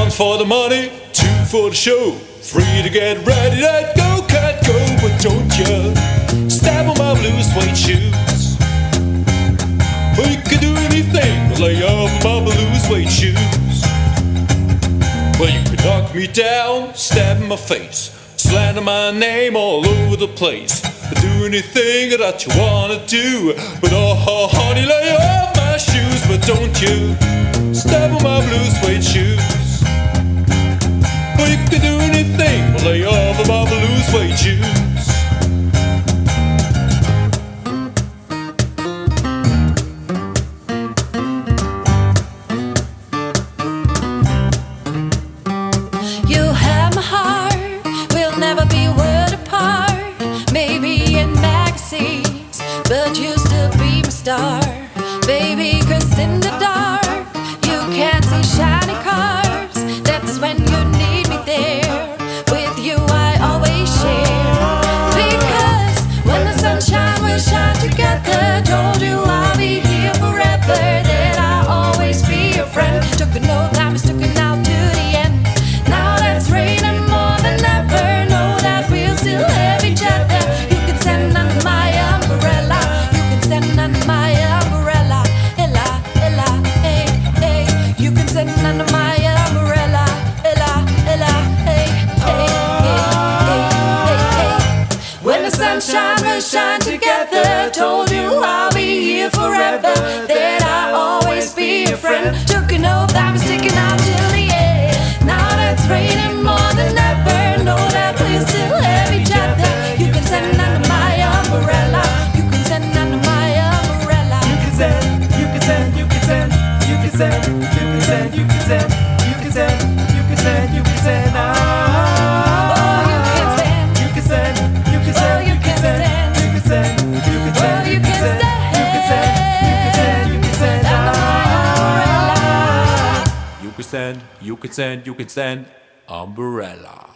1 for the money, 2 for the show, 3 to get ready to go, cat go. But don't you step on my blue suede shoes. Well, you can do anything but lay off my blue suede shoes. Well, you could knock me down, stab in my face, slander my name all over the place, do anything that you wanna do. But oh, honey, lay off my shoes. But don't you step on my blue suede shoes. Well, you can do anything but lay off my blue suede shoes. You have my heart, we'll never be worlds apart. Maybe in magazines, but you'll still be my star. Baby, 'cause in the dark, you can't see shiny cars. That's when you need me there. With you I always share. Because when the sunshine will shine together, told you I'll be here forever, that I'll always be your friend. Took an oath, I'm sticking out to the end. Now that's raining more than ever, know that we'll still have each other. You can stand under my umbrella, you can stand under my umbrella. Ella, Ella, hey, hey. You can stand under my umbrella. Ella, Ella, hey, hey, hey, hey, hey, hey. When the sunshine will shine together, told you I'll be here forever, that I'll always be your friend. Took an oath, I'm sticking out till the end. Now that's raining more than ever, know that we'll still have each other. You can stand under my umbrella, you can stand under my umbrella. You can stand, you can stand, you can stand, you can stand, you can stand, you can stand, you can stand, you can stand, you can stand. Oh, you can stand, You can stand, you can stand, oh, you can stand, you can stand, you can stand, oh, you can stand, you can stand, you can stand under my umbrella. You can stand, you can stand, you can stand, umbrella.